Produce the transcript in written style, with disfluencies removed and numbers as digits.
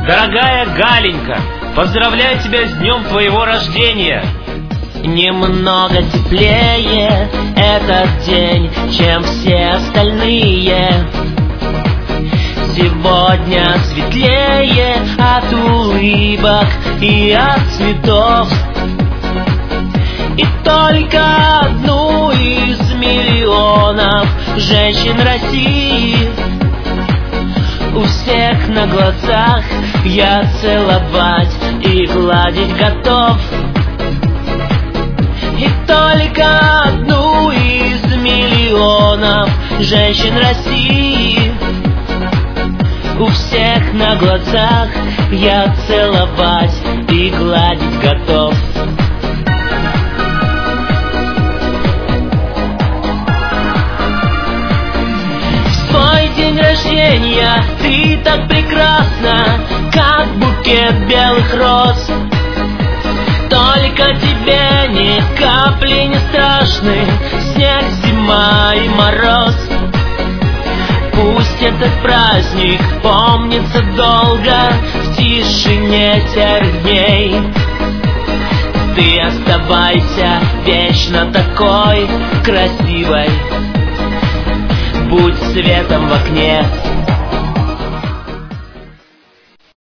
Дорогая Галенька, поздравляю тебя с днем твоего рождения. Немного теплее этот день, чем все остальные. Сегодня светлее от улыбок и от цветов. И только одну из миллионов женщин России у всех на глазах я целовать и гладить готов. И только одну из миллионов женщин России у всех на глазах я целовать и гладить готов. В свой день рождения ты так прекрасна, как букет белых роз. Только тебе ни капли не страшны снег, зима и мороз. Пусть этот праздник помнится долго в тишине тех дней. Ты оставайся вечно такой красивой, будь светом в окне